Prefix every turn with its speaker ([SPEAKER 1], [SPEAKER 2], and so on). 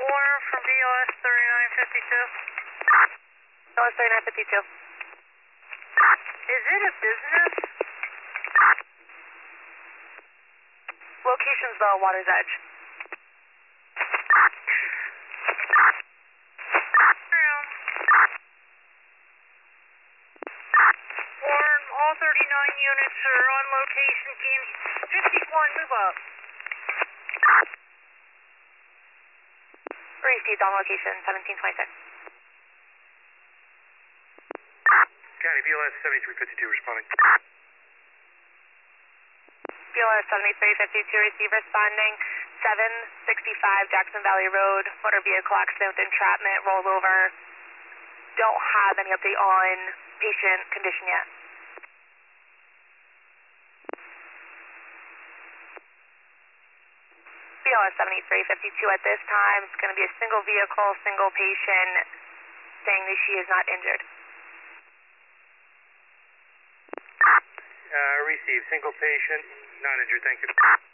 [SPEAKER 1] Warner from BLS 3952.
[SPEAKER 2] BLS 3952.
[SPEAKER 1] Is it a business?
[SPEAKER 2] Location's the Water's Edge.
[SPEAKER 1] Warren, all 39 units are on location. Team 51, move up.
[SPEAKER 2] Received on location, 1726.
[SPEAKER 3] County BLS 7352 responding.
[SPEAKER 2] BLS 7352, receive responding, 765 Jackson Valley Road, motor vehicle accident with entrapment, rollover. Don't have any update on patient condition yet. BLS 7352 at this time, it's going to be a single vehicle, single patient, saying that she is not injured.
[SPEAKER 3] Receive single patient, not injured, thank you.